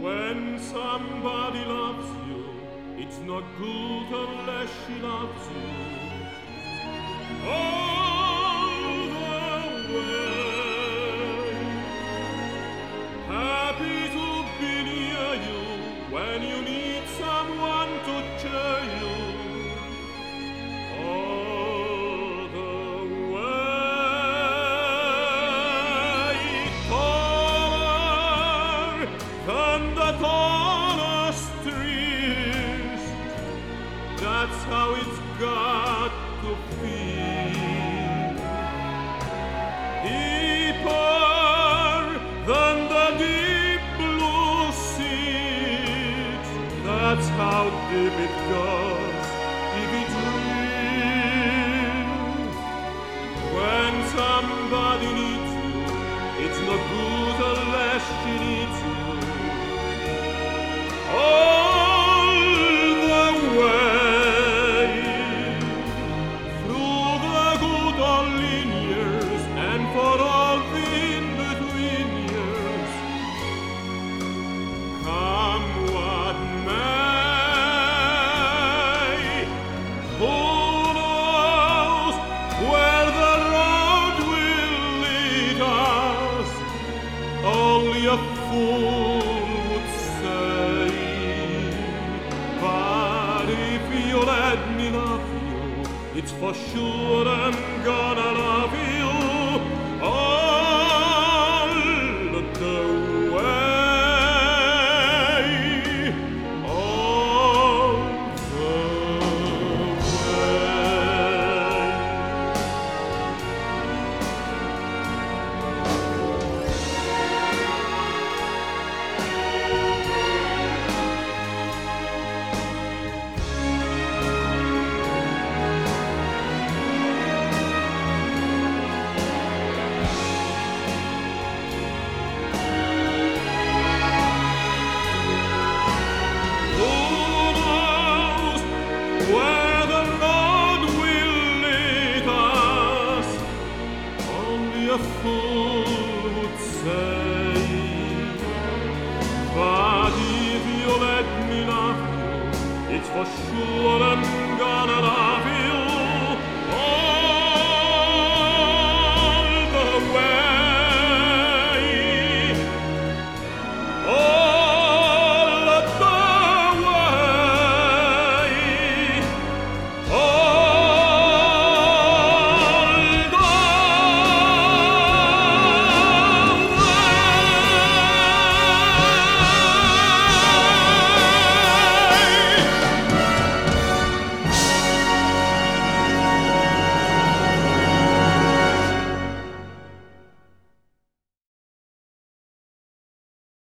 When somebody loves you, it's not good unless she loves you. All the way. Happy to be near you when you need someone to cheer you. All the way. Taller than the tallest trees. That's how it's got to feel. Deeper than the deep blue seas. That's how deep it goes, if it's real. When somebody needs you, it's no good unless she needs you. All the way. Through the good old lean years and for all the in-between years. Come what may. Who knows where the road will lead us? Only a fool would say. But if you let me love you, it's for sure I'm gonna love you.